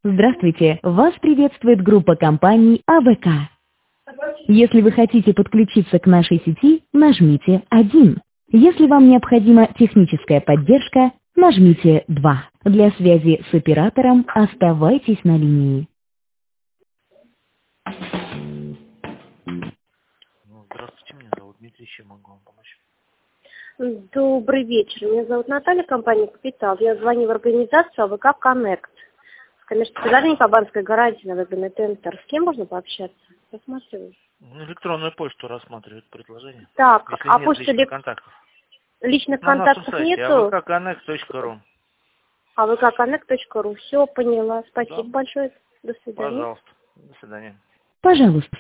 Здравствуйте! Вас приветствует группа компаний АВК. Если вы хотите подключиться к нашей сети, нажмите 1. Если вам необходима техническая поддержка, нажмите 2. Для связи с оператором оставайтесь на линии. Здравствуйте, меня зовут Дмитрий, чем могу вам помочь? Добрый вечер. Меня зовут Наталья, компания «Капитал». Я звоню в организацию АВК «Коннект». Коммерческое предложение кабанской гарантии на выгодный тендер. С кем можно пообщаться? Посмотрю. Электронную почту рассматривает предложение. Так, Если а нет почта личных контактов. личных На нашем контактов сайте нету? avkconnect.ru. avkconnect.ru. Все, поняла. Спасибо Да, большое. До свидания. пожалуйста. До свидания. Пожалуйста,